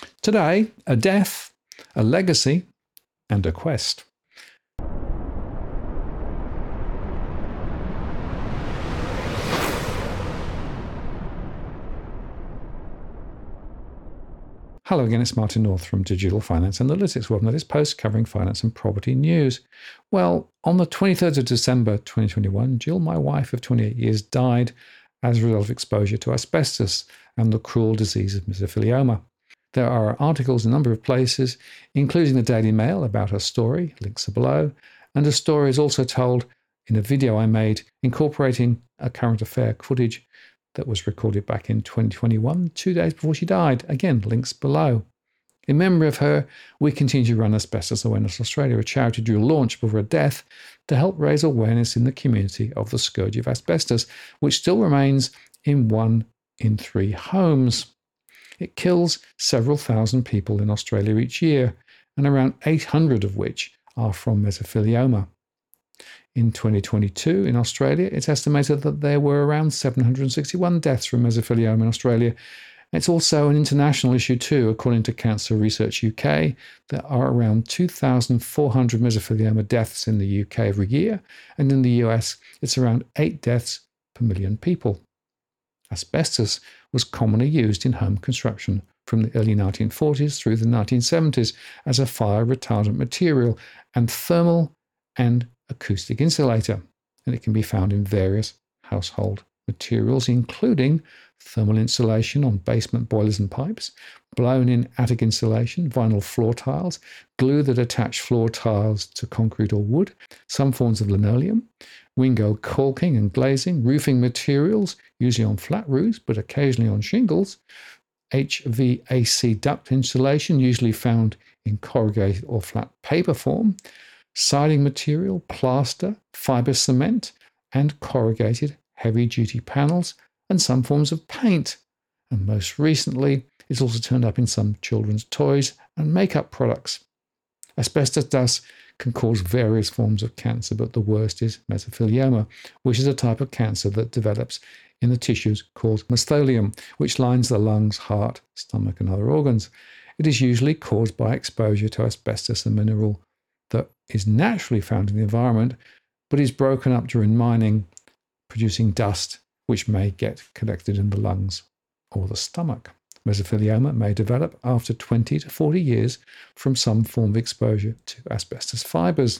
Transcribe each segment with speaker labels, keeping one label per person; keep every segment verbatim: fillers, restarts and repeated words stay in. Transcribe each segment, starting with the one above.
Speaker 1: Today, a death, a legacy, and a quest. Hello again, it's Martin North from Digital Finance Analytics. Welcome to this post covering finance and property news. Well, on the twenty-third of December twenty twenty-one, Jill, my wife of twenty-eight years, died as a result of exposure to asbestos and the cruel disease of mesothelioma. There are articles in a number of places, including the Daily Mail, about her story, links are below, and the story is also told in a video I made incorporating a current affair footage that was recorded back in twenty twenty-one, two days before she died. Again, links below. In memory of her, we continue to run Asbestos Awareness Australia, a charity dual launch before her death, to help raise awareness in the community of the scourge of asbestos, which still remains in one in three homes. It kills several thousand people in Australia each year, and around eight hundred of which are from mesothelioma. In twenty twenty-two, in Australia, it's estimated that there were around seven hundred sixty-one deaths from mesothelioma in Australia. It's also an international issue too. According to Cancer Research U K, there are around two thousand four hundred mesothelioma deaths in the U K every year, and in the U S, it's around eight deaths per million people. Asbestos was commonly used in home construction from the early nineteen forties through the nineteen seventies as a fire retardant material and thermal and acoustic insulator, and it can be found in various household materials, including thermal insulation on basement boilers and pipes, blown-in attic insulation, vinyl floor tiles, glue that attach floor tiles to concrete or wood, some forms of linoleum, window caulking and glazing, roofing materials, usually on flat roofs but occasionally on shingles, H V A C duct insulation, usually found in corrugated or flat paper form, siding material, plaster, fibre cement, and corrugated heavy-duty panels, and some forms of paint. And most recently, it's also turned up in some children's toys and makeup products. Asbestos dust can cause various forms of cancer, but the worst is mesothelioma, which is a type of cancer that develops in the tissues called mesothelium, which lines the lungs, heart, stomach, and other organs. It is usually caused by exposure to asbestos, a mineral that is naturally found in the environment, but is broken up during mining, producing dust, which may get collected in the lungs or the stomach. Mesothelioma may develop after twenty to forty years from some form of exposure to asbestos fibres.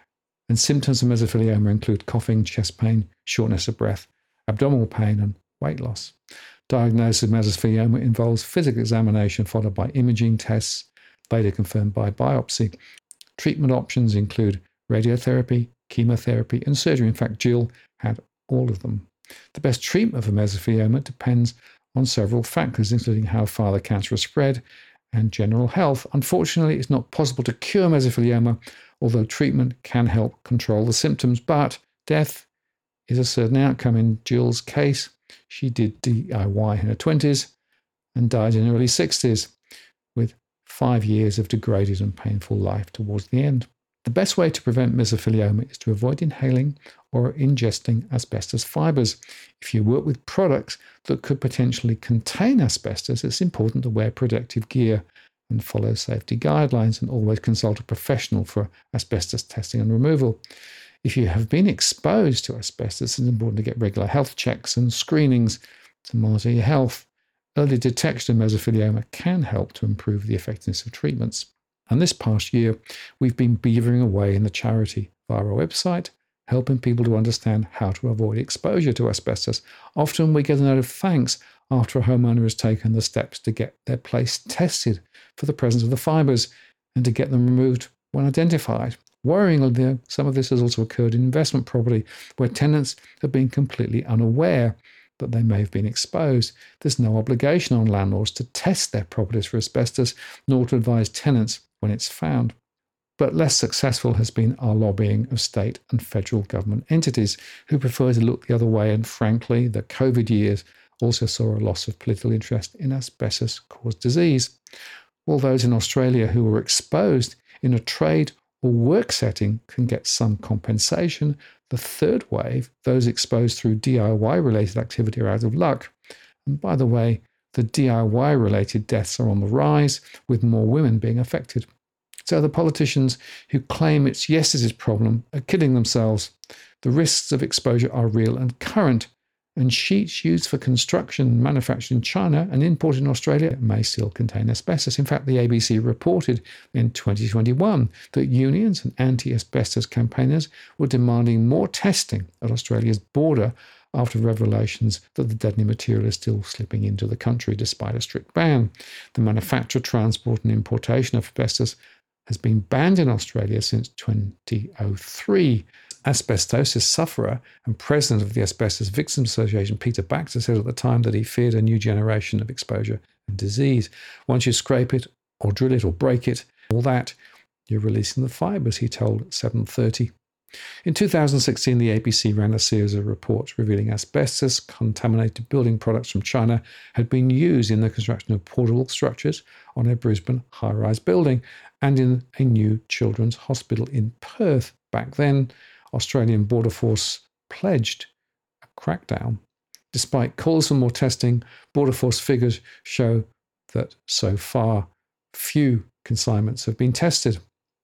Speaker 1: And symptoms of mesothelioma include coughing, chest pain, shortness of breath, abdominal pain, and weight loss. Diagnosis of mesothelioma involves physical examination followed by imaging tests, later confirmed by biopsy. Treatment options include radiotherapy, chemotherapy, and surgery. In fact, Jill had all of them. The best treatment for mesothelioma depends on several factors, including how far the cancer has spread and general health. Unfortunately, it's not possible to cure mesothelioma, although treatment can help control the symptoms, but death is a certain outcome. In Jill's case, she did D I Y in her twenties and died in her early sixties, with five years of degraded and painful life towards the end. The best way to prevent mesothelioma is to avoid inhaling or ingesting asbestos fibres. If you work with products that could potentially contain asbestos, it's important to wear protective gear and follow safety guidelines, and always consult a professional for asbestos testing and removal. If you have been exposed to asbestos, it's important to get regular health checks and screenings to monitor your health. Early detection of mesothelioma can help to improve the effectiveness of treatments. And this past year, we've been beavering away in the charity via our website, helping people to understand how to avoid exposure to asbestos. Often we get a note of thanks after a homeowner has taken the steps to get their place tested for the presence of the fibres and to get them removed when identified. Worryingly, some of this has also occurred in investment property, where tenants have been completely unaware that they may have been exposed. There's no obligation on landlords to test their properties for asbestos, nor to advise tenants when it's found. But less successful has been our lobbying of state and federal government entities who prefer to look the other way, and frankly, the COVID years also saw a loss of political interest in asbestos-caused disease. All those in Australia who were exposed in a trade or work setting can get some compensation. The third wave, those exposed through D I Y-related activity, are out of luck. And by the way, the D I Y-related deaths are on the rise, with more women being affected. So the politicians who claim it's yesterday's problem are kidding themselves. The risks of exposure are real and current, and sheets used for construction manufactured in China and imported in Australia may still contain asbestos. In fact, the A B C reported in twenty twenty-one that unions and anti-asbestos campaigners were demanding more testing at Australia's border after revelations that the deadly material is still slipping into the country despite a strict ban. The manufacture, transport and importation of asbestos has been banned in Australia since twenty oh three. Asbestosis sufferer and president of the Asbestos Victims Association, Peter Baxter, said at the time that he feared a new generation of exposure and disease. Once you scrape it or drill it or break it, all that, you're releasing the fibres, he told seven thirty. In two thousand sixteen, the A B C ran a series of reports revealing asbestos-contaminated building products from China had been used in the construction of portable structures on a Brisbane high-rise building and in a new children's hospital in Perth. Back then, Australian Border Force pledged a crackdown. Despite calls for more testing, Border Force figures show that so far few consignments have been tested.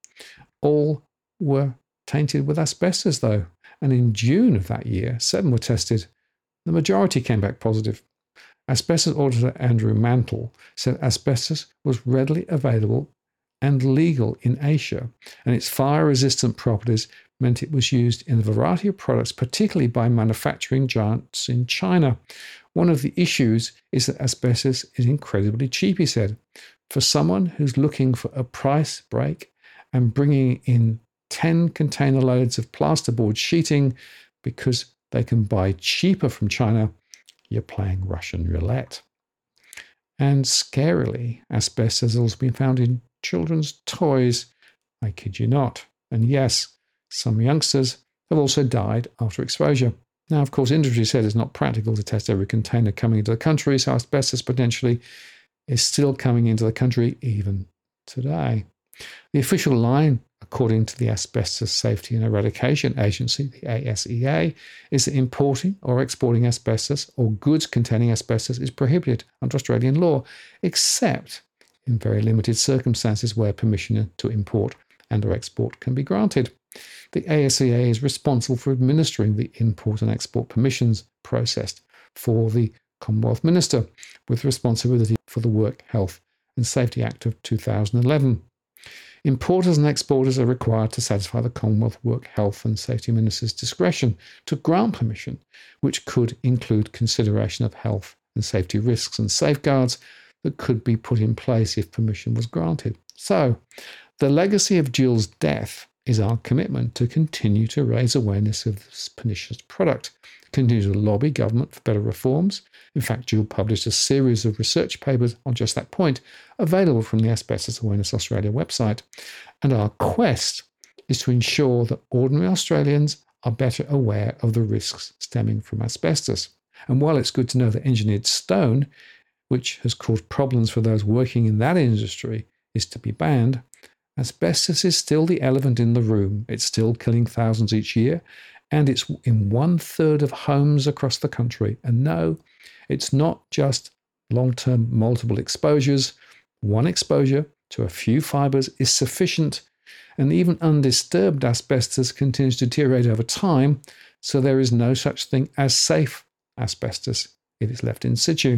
Speaker 1: All were tainted with asbestos, though, and in June of that year, seven were tested. The majority came back positive. Asbestos auditor Andrew Mantle said asbestos was readily available and legal in Asia, and its fire-resistant properties meant it was used in a variety of products, particularly by manufacturing giants in China. One of the issues is that asbestos is incredibly cheap, he said. For someone who's looking for a price break and bringing in ten container loads of plasterboard sheeting because they can buy cheaper from China, you're playing Russian roulette. And scarily, asbestos has also been found in children's toys. I kid you not. And yes, some youngsters have also died after exposure. Now, of course, industry said it's not practical to test every container coming into the country, so asbestos potentially is still coming into the country even today. The official line, according to the Asbestos Safety and Eradication Agency, the A S E A, is that importing or exporting asbestos or goods containing asbestos is prohibited under Australian law, except in very limited circumstances where permission to import and or export can be granted. The A S E A is responsible for administering the import and export permissions processed for the Commonwealth Minister, with responsibility for the Work Health and Safety Act of two thousand eleven. Importers and exporters are required to satisfy the Commonwealth Work Health and Safety Minister's discretion to grant permission, which could include consideration of health and safety risks and safeguards that could be put in place if permission was granted. So, the legacy of Jill's death is our commitment to continue to raise awareness of this pernicious product, continue to lobby government for better reforms. In fact, Jill published a series of research papers on just that point, available from the Asbestos Awareness Australia website. And our quest is to ensure that ordinary Australians are better aware of the risks stemming from asbestos. And while it's good to know that engineered stone, which has caused problems for those working in that industry, is to be banned, asbestos is still the elephant in the room. It's still killing thousands each year, and it's in one third of homes across the country. And no, it's not just long-term multiple exposures. One exposure to a few fibres is sufficient, and even undisturbed asbestos continues to deteriorate over time, so there is no such thing as safe asbestos if it's left in situ.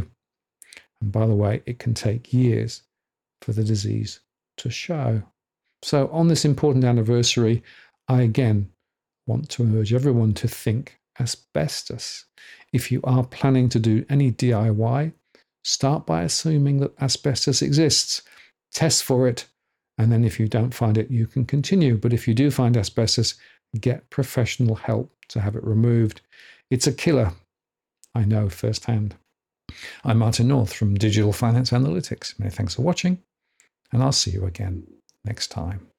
Speaker 1: And by the way, it can take years for the disease to show. So on this important anniversary, I again want to urge everyone to think asbestos. If you are planning to do any D I Y, start by assuming that asbestos exists. Test for it, and then if you don't find it, you can continue. But if you do find asbestos, get professional help to have it removed. It's a killer. I know firsthand. I'm Martin North from Digital Finance Analytics. Many thanks for watching, and I'll see you again next time.